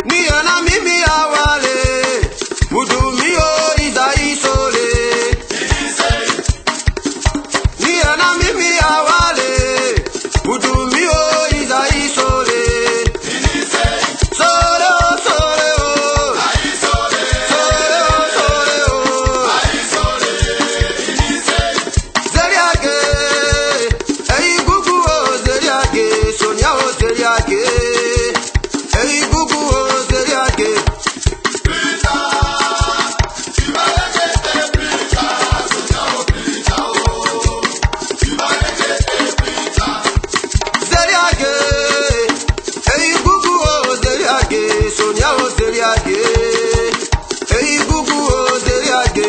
Niana mimi awale Mudumio izaisole Niana mimi awale Mudumio izaisole Sole o sole o Sole o sole o Zeriage Ei gugu o zeriage Sonia o zeriage Ei gugu o zeriage Sonia o zeriage, ei gugu o zeriage.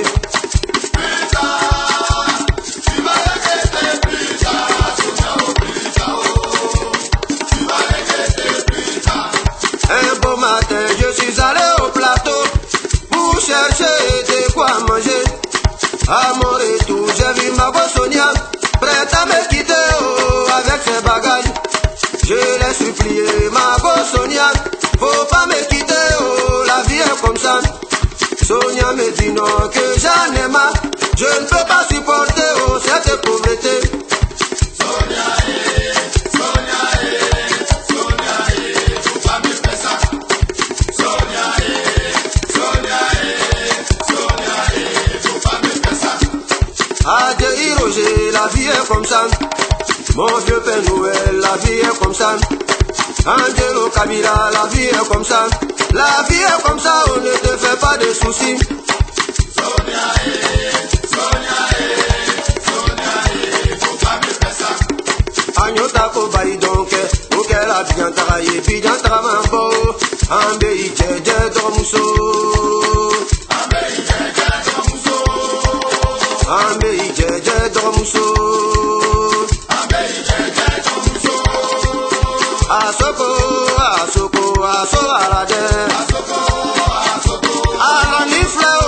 Un beau matin, je suis allé au plateau pour chercher de quoi manger. À mon retour, j'ai vu ma go Sonia prête à me quitter avec ses bagages. Je l'ai supplié, ma go Sonia, faut pas me quitter, oh, la vie est comme ça. Sonia me dit non, que j'en ai marre. Je ne peux pas supporter, oh, cette pauvreté. Sonia, faut pas me faire ça. Sonia, faut pas me faire ça. Adéhi Roger, la vie est comme ça. Mon vieux Père Noël, la vie est comme ça. Angelo Kabila, la vie est comme ça. La vie est comme ça, on ne te fait pas de soucis. Sonia, faut pas me faire ça. Agnota ko bayi donc, ok la bidjantara ye bidjantara mambo. Ambe ijeje domuso. Ambe ijeje domuso. Asoko, asoko, aso alade. Alani fleo.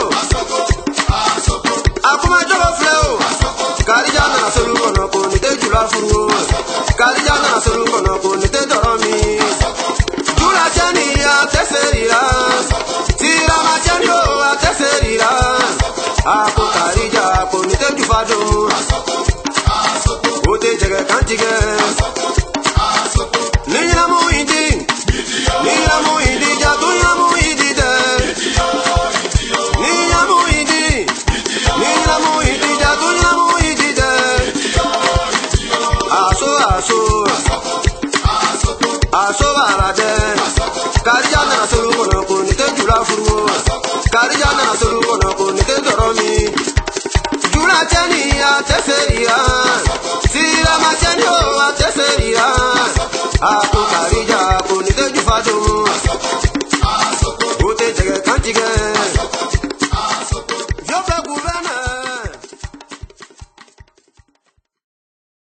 Akuma jogo fleo. Karijana na solu kono ko nite jula furu. Karijana na solu kono ko nite doromi. Jula chani ya teserira. Tira machani o teserira. Ako karija ko nite jufado. Ote jege kantige. Nina muindi, jatunya muindi de. Nina muindi, jatunya muindi de. Aso alade. Karijana na solu kono ko nite jula furu. Karijana na solu kono ko nite doromi. Jula chani ya teseria.